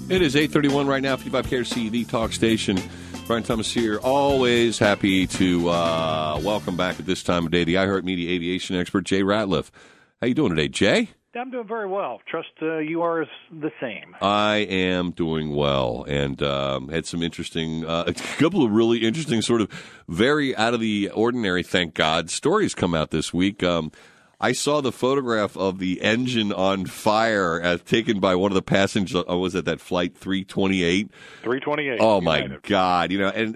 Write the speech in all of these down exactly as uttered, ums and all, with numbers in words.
It is eight thirty-one right now, fifty-five K R C, the talk station. Brian Thomas here. Always happy to uh, welcome back at this time of day the iHeartMedia aviation expert, Jay Ratliff. How you doing today, Jay? I'm doing very well. Trust uh, you are the same. I am doing well, and um, had some interesting, uh, a couple of really interesting, sort of very out of the ordinary, thank God, stories come out this week. Um, I saw the photograph of the engine on fire as taken by one of the passengers. Uh, was it that flight three twenty-eight? three twenty-eight. Oh my God! You know, and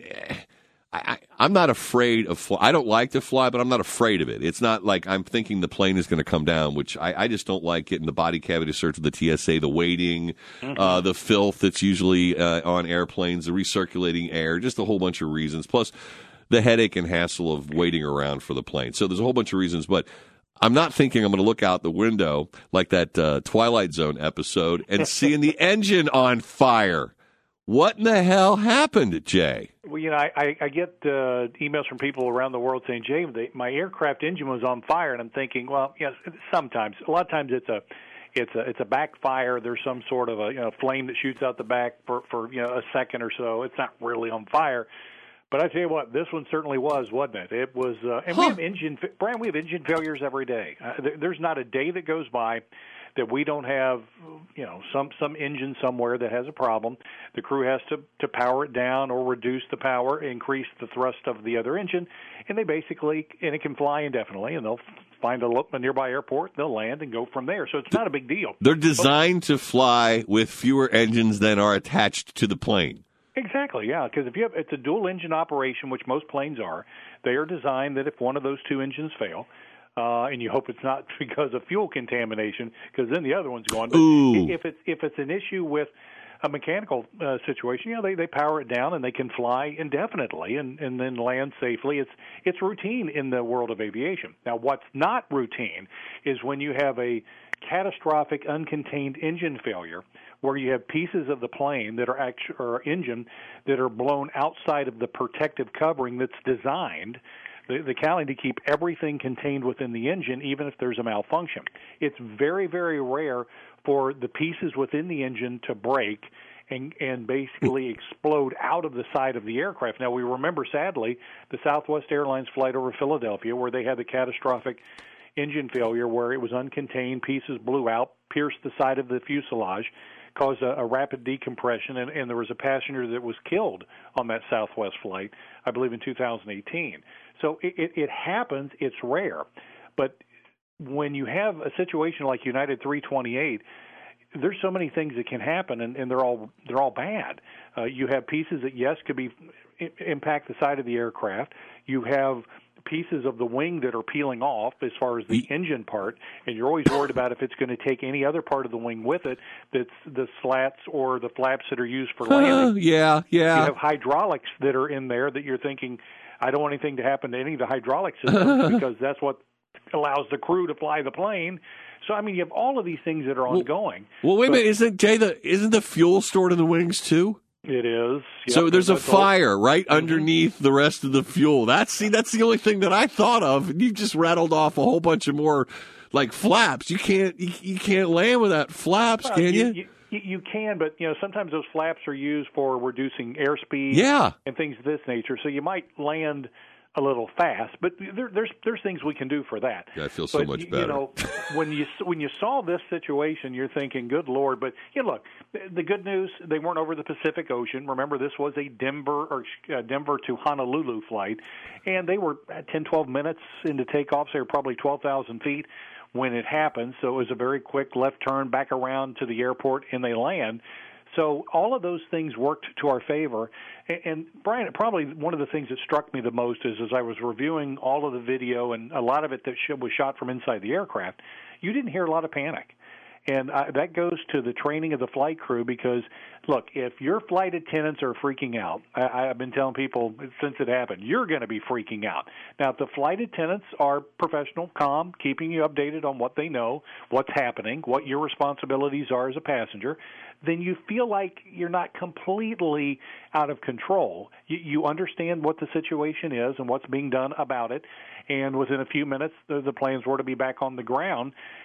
I, I, I'm not afraid of. Fly. I don't like to fly, but I'm not afraid of it. It's not like I'm thinking the plane is going to come down, which I, I just don't like. Getting the body cavity search of the T S A, the waiting, mm-hmm. uh, the filth that's usually uh, on airplanes, the recirculating air, just a whole bunch of reasons. Plus, the headache and hassle of waiting around for the plane. So there's a whole bunch of reasons, but I'm not thinking I'm going to look out the window like that uh, Twilight Zone episode and seeing the engine on fire. What in the hell happened, Jay? Well, you know, I, I get uh, emails from people around the world saying, Jay, they, my aircraft engine was on fire, and I'm thinking, well, yes, sometimes. A lot of times it's a it's a it's a backfire. There's some sort of a you know flame that shoots out the back for for you know a second or so. It's not really on fire. But I tell you what, this one certainly was, wasn't it? It was, uh, and huh. we have engine, Brian, we have engine failures every day. Uh, there, there's not a day that goes by that we don't have, you know, some some engine somewhere that has a problem. The crew has to, to power it down or reduce the power, increase the thrust of the other engine, and they basically, and it can fly indefinitely, and they'll find a, a nearby airport, they'll land and go from there. So it's not a big deal. They're designed but, to fly with fewer engines than are attached to the plane. Exactly, yeah, because if you have, it's a dual-engine operation, which most planes are. They are designed that if one of those two engines fail, uh, and you hope it's not because of fuel contamination, because then the other one's gone. But Ooh. if it's if it's an issue with a mechanical uh, situation, you know, they, they power it down and they can fly indefinitely and, and then land safely. It's it's routine in the world of aviation. Now, what's not routine is when you have a catastrophic uncontained engine failure where you have pieces of the plane that are actually, or engine that are blown outside of the protective covering that's designed, the, the cowling to keep everything contained within the engine, even if there's a malfunction. It's very, very rare for the pieces within the engine to break and, and basically explode out of the side of the aircraft. Now, we remember, sadly, the Southwest Airlines flight over Philadelphia where they had the catastrophic engine failure where it was uncontained, pieces blew out, pierced the side of the fuselage, caused a, a rapid decompression, and, and there was a passenger that was killed on that Southwest flight, I believe in two thousand eighteen. So it, it, it happens. It's rare. But when you have a situation like United three twenty-eight, there's so many things that can happen, and, and they're all they're all bad. Uh, you have pieces that, yes, could be impact the side of the aircraft. You have pieces of the wing that are peeling off as far as the engine part, and you're always worried about if it's going to take any other part of the wing with it, that's the slats or the flaps that are used for landing. Uh, yeah, yeah. You have hydraulics that are in there that you're thinking, I don't want anything to happen to any of the hydraulic systems because that's what allows the crew to fly the plane. So, I mean, you have all of these things that are ongoing. Well, well wait but, a minute. Isn't, Jay, the, isn't the fuel stored in the wings, too? It is. Yep, so there's a fire right mm-hmm. underneath the rest of the fuel. That's see, that's the only thing that I thought of. You just rattled off a whole bunch of more like flaps. You can't you, you can't land without flaps, well, can you? You, you? You can, but you know sometimes those flaps are used for reducing airspeed, yeah. and things of this nature. So you might land a little fast, but there, there's there's things we can do for that. Yeah, I feel so but, much better. You know, when you when you saw this situation, you're thinking, "Good Lord!" But you know, look, the good news, they weren't over the Pacific Ocean. Remember, this was a Denver or uh, Denver to Honolulu flight, and they were ten, twelve minutes into takeoff. So they were probably twelve thousand feet when it happened. So it was a very quick left turn back around to the airport, and they land. So all of those things worked to our favor. And, and Brian, probably one of the things that struck me the most is as I was reviewing all of the video and a lot of it that was shot from inside the aircraft, you didn't hear a lot of panic. And I, that goes to the training of the flight crew because, look, if your flight attendants are freaking out, I, I've been telling people since it happened, you're going to be freaking out. Now, if the flight attendants are professional, calm, keeping you updated on what they know, what's happening, what your responsibilities are as a passenger, then you feel like you're not completely out of control. You, you understand what the situation is and what's being done about it, and within a few minutes, the, the planes were to be back on the ground.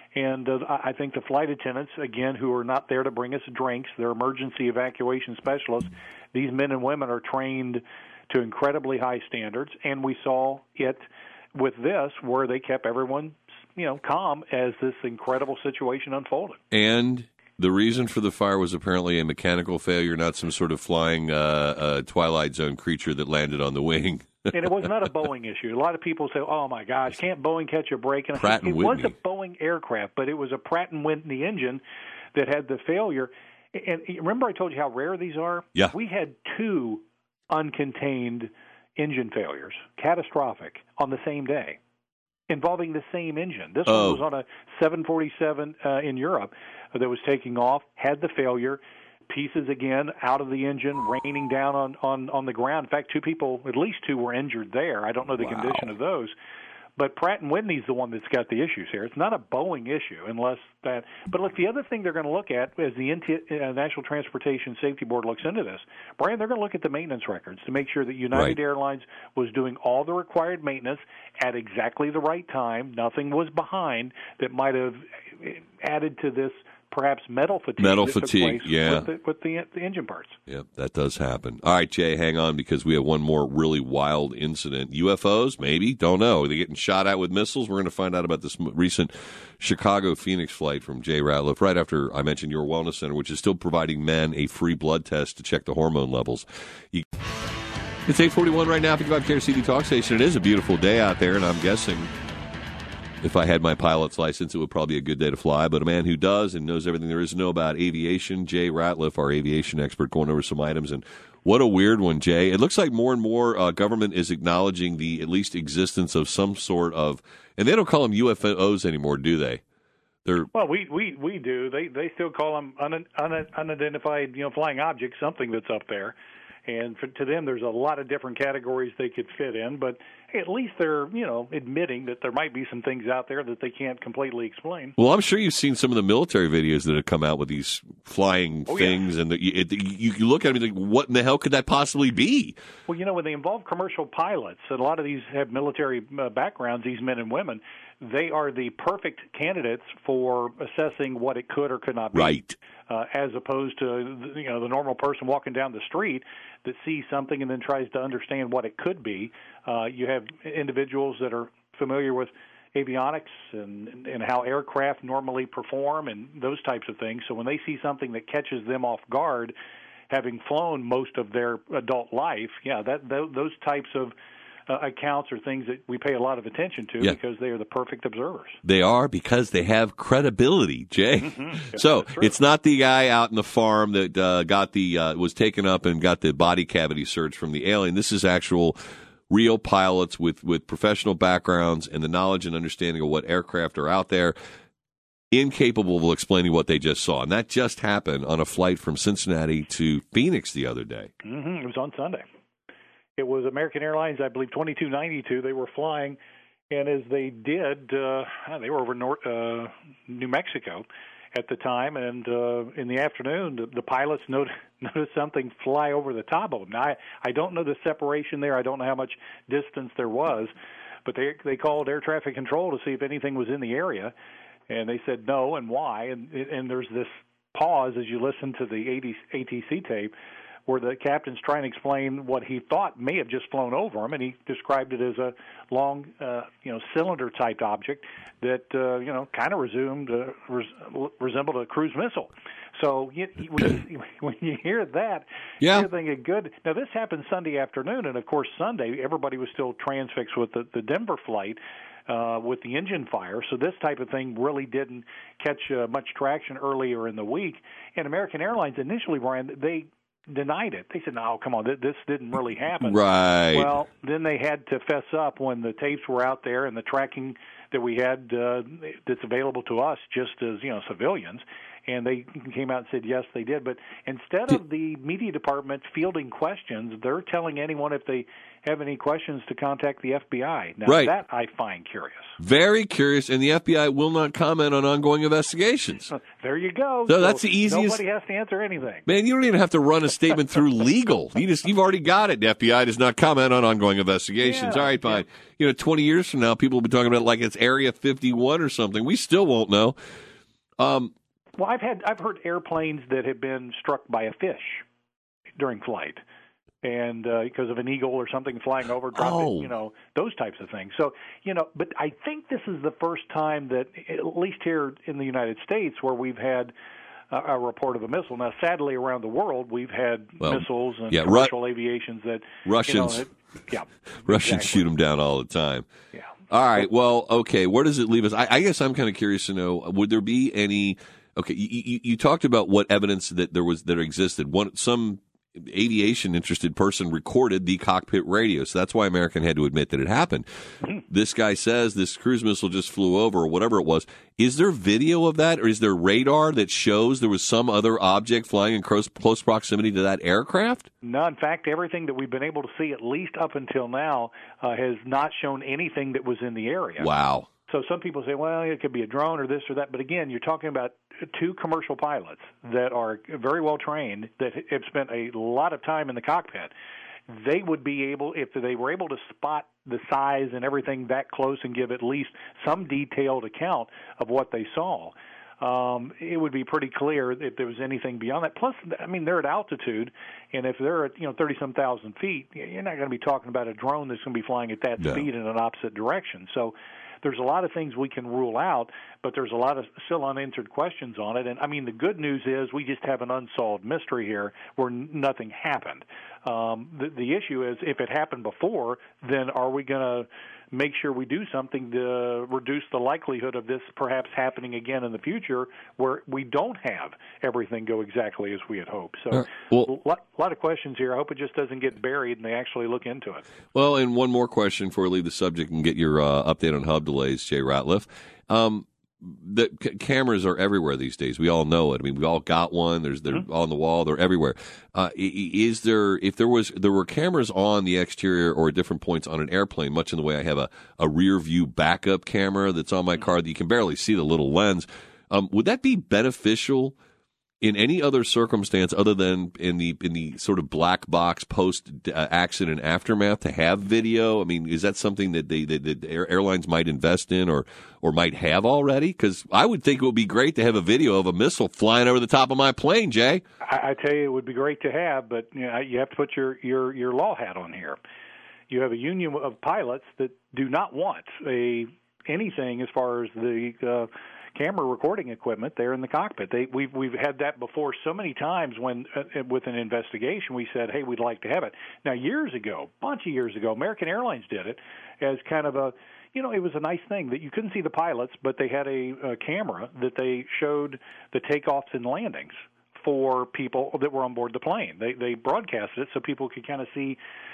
And uh, I think the flight attendants, again, who are not there to bring us drinks, they're emergency evacuation specialists. These men and women are trained to incredibly high standards, and we saw it with this where they kept everyone, you know, calm as this incredible situation unfolded. And the reason for the fire was apparently a mechanical failure, not some sort of flying uh, uh, Twilight Zone creature that landed on the wing. And it was not a Boeing issue. A lot of people say, oh, my gosh, can't Boeing catch a break? And Pratt and it Whitney. was a Boeing aircraft, but it was a Pratt and Whitney engine that had the failure. And remember I told you how rare these are? Yeah. We had two uncontained engine failures, catastrophic, on the same day, involving the same engine. This oh. one was on a seven forty-seven uh, in Europe that was taking off, had the failure, pieces again out of the engine, raining down on, on, on the ground. In fact, two people, at least two, were injured there. I don't know the wow. condition of those. But Pratt and Whitney's the one that's got the issues here. It's not a Boeing issue unless that. But look, the other thing they're going to look at as the uh, National Transportation Safety Board looks into this, Brian, they're going to look at the maintenance records to make sure that United right. Airlines was doing all the required maintenance at exactly the right time. Nothing was behind that might have added to this perhaps metal fatigue. Metal that fatigue, took place yeah. With, the, with the, the engine parts. Yep, that does happen. All right, Jay, hang on because we have one more really wild incident. U F Os, maybe? Don't know. Are they getting shot at with missiles? We're going to find out about this recent Chicago-Phoenix flight from Jay Ratliff right after I mentioned your wellness center, which is still providing men a free blood test to check the hormone levels. You- it's eight forty-one right now, fifty-five K R C D Talk Station. It is a beautiful day out there, and I'm guessing if I had my pilot's license, it would probably be a good day to fly. But a man who does and knows everything there is to know about aviation, Jay Ratliff, our aviation expert, going over some items. And what a weird one, Jay. It looks like more and more uh, government is acknowledging the at least existence of some sort of, and they don't call them U F Os anymore, do they? They're Well, we, we, we do. They they still call them un, un, unidentified, you know, flying objects, something that's up there. And for, to them, there's a lot of different categories they could fit in, but at least they're, you know, admitting that there might be some things out there that they can't completely explain. Well, I'm sure you've seen some of the military videos that have come out with these flying oh, things, yeah. and the, it, you, you look at them and think, what in the hell could that possibly be? Well, you know, when they involve commercial pilots, and a lot of these have military uh, backgrounds, these men and women, they are the perfect candidates for assessing what it could or could not be. Right. Uh, as opposed to, you know, the normal person walking down the street that sees something and then tries to understand what it could be. Uh, you have individuals that are familiar with avionics and, and how aircraft normally perform and those types of things. So when they see something that catches them off guard, having flown most of their adult life, yeah, that those types of Uh, accounts or things that we pay a lot of attention to yeah. because they are the perfect observers. They are because they have credibility, Jay. Mm-hmm. So it's not the guy out in the farm that uh, got the uh, was taken up and got the body cavity search from the alien. This is actual real pilots with, with professional backgrounds and the knowledge and understanding of what aircraft are out there, incapable of explaining what they just saw. And that just happened on a flight from Cincinnati to Phoenix the other day. Mm-hmm. It was on Sunday. It was American Airlines, I believe, twenty-two ninety-two. They were flying, and as they did, uh, they were over North, uh, New Mexico at the time, and uh, in the afternoon, the, the pilots noticed, noticed something fly over the top of them. Now, I, I don't know the separation there. I don't know how much distance there was, but they they called air traffic control to see if anything was in the area, and they said no and why, and, and there's this pause as you listen to the A T C tape, where the captain's trying to explain what he thought may have just flown over him, and he described it as a long, uh, you know, cylinder-type object that, uh, you know, kind of resumed, uh, res- resembled a cruise missile. So you, when, you, when you hear that, yeah. you're thinking, good. Now, this happened Sunday afternoon, and, of course, Sunday, everybody was still transfixed with the, the Denver flight uh, with the engine fire. So this type of thing really didn't catch uh, much traction earlier in the week. And American Airlines initially, Brian, they – denied it. They said, no, come on, this didn't really happen. Right. Well, then they had to fess up when the tapes were out there and the tracking that we had uh, that's available to us just as, you know, civilians. And they came out and said, yes, they did. But instead of the media department fielding questions, they're telling anyone if they have any questions to contact the F B I. Now, right. that I find curious. Very curious, and the F B I will not comment on ongoing investigations. There you go. So, so that's the easiest. Nobody has to answer anything. Man, you don't even have to run a statement through legal. You just, you've already got it. The F B I does not comment on ongoing investigations. Yeah, All right, fine. Yeah. you know, twenty years from now, people will be talking about it like it's Area fifty-one or something. We still won't know. Um, well, I've had I've heard airplanes that have been struck by a fish during flight, and uh, because of an eagle or something flying over, dropped oh. it, you know, those types of things. So, you know, but I think this is the first time that, at least here in the United States, where we've had a, a report of a missile. Now, sadly, around the world, we've had well, missiles and yeah, commercial Ru- aviations that Russians, you know, it, yeah, Russians exactly. shoot them down all the time. Yeah. All right. Well, okay. Where does it leave us? I, I guess I'm kind of curious to know, would there be any, okay, you, you, you talked about what evidence that there was, that existed. One, some aviation interested person recorded the cockpit radio. So that's why American had to admit that it happened. Mm-hmm. This guy says this cruise missile just flew over or whatever it was. Is there video of that, or is there radar that shows there was some other object flying in close, close proximity to that aircraft? No, in fact, everything that we've been able to see, at least up until now, uh, has not shown anything that was in the area. Wow. So some people say, well, it could be a drone or this or that. But again, you're talking about two commercial pilots that are very well trained, that have spent a lot of time in the cockpit. They would be able, if they were able to spot the size and everything that close and give at least some detailed account of what they saw, um, it would be pretty clear if there was anything beyond that. Plus, I mean, they're at altitude, and if they're at, you know, thirty-some thousand feet, you're not going to be talking about a drone that's going to be flying at that no. speed in an opposite direction. So there's a lot of things we can rule out, but there's a lot of still unanswered questions on it. And, I mean, the good news is we just have an unsolved mystery here where n- nothing happened. Um, the, the issue is if it happened before, then are we going to make sure we do something to reduce the likelihood of this perhaps happening again in the future where we don't have everything go exactly as we had hoped. So uh, well, a lot, lot of questions here. I hope it just doesn't get buried and they actually look into it. Well, and one more question before we leave the subject and get your uh, update on hub delays, Jay Ratliff. Um, the c- cameras are everywhere these days. We all know it. I mean, we all got one. There's they're mm-hmm. on the wall. They're everywhere. Uh, is there if there was there were cameras on the exterior or at different points on an airplane, much in the way I have a, a rear view backup camera that's on my car that you can barely see the little lens. Um, would that be beneficial in any other circumstance other than in the in the sort of black box post uh, accident aftermath to have video? I mean, is that something that they that, that airlines might invest in or or might have already? Because I would think it would be great to have a video of a missile flying over the top of my plane, Jay. I, I tell you, it would be great to have, but you know, you have to put your your your law hat on here. You have a union of pilots that do not want a anything as far as the uh, camera recording equipment there in the cockpit. They, we've we've had that before so many times when uh, with an investigation we said, hey, we'd like to have it. Now, years ago, a bunch of years ago, American Airlines did it as kind of a, you know, it was a nice thing that you couldn't see the pilots, but they had a, a camera that they showed the takeoffs and landings for people that were on board the plane. They they broadcasted it so people could kind of see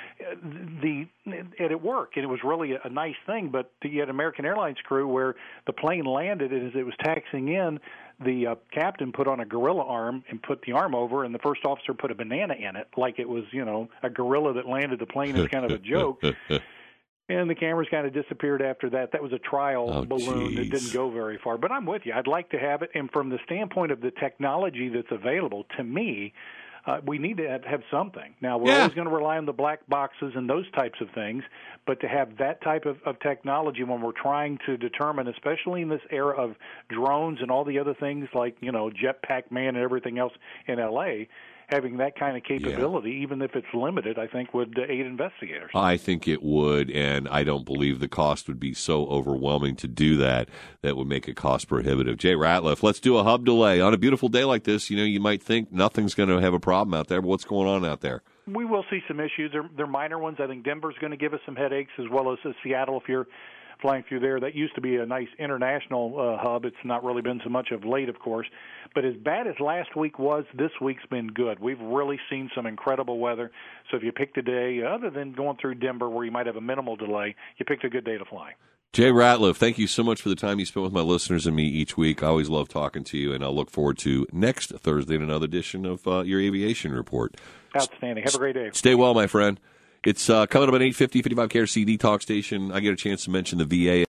the and it worked, and it was really a nice thing. But you had American Airlines crew where the plane landed, and as it was taxiing in, the uh, captain put on a gorilla arm and put the arm over, and the first officer put a banana in it, like it was, you know, a gorilla that landed the plane as kind of a joke. And the cameras kind of disappeared after that. That was a trial oh, balloon geez. that didn't go very far. But I'm with you. I'd like to have it. And from the standpoint of the technology that's available, to me, Uh, we need to have, have something. Now, we're yeah. always going to rely on the black boxes and those types of things, but to have that type of, of technology when we're trying to determine, especially in this era of drones and all the other things like, you know, Jetpack Man and everything else in L A, having that kind of capability, yeah. even if it's limited, I think would aid investigators. I think it would, and I don't believe the cost would be so overwhelming to do that that would make it cost prohibitive. Jay Ratliff, let's do a hub delay. On a beautiful day like this, you know, you might think nothing's going to have a problem out there, but what's going on out there? We will see some issues. They're, they're minor ones. I think Denver's going to give us some headaches, as well as uh, Seattle if you're flying through there. That used to be a nice international uh, hub. It's not really been so much of late, of course. But as bad as last week was, this week's been good. We've really seen some incredible weather. So if you picked a day, other than going through Denver where you might have a minimal delay, you picked a good day to fly. Jay Ratliff, thank you so much for the time you spent with my listeners and me each week. I always love talking to you, and I'll look forward to next Thursday in another edition of uh, your Aviation Report. Outstanding. Have a great day. Stay well, my friend. It's uh, coming up at eight fifty, fifty-five K R C D Talk Station. I get a chance to mention the V A.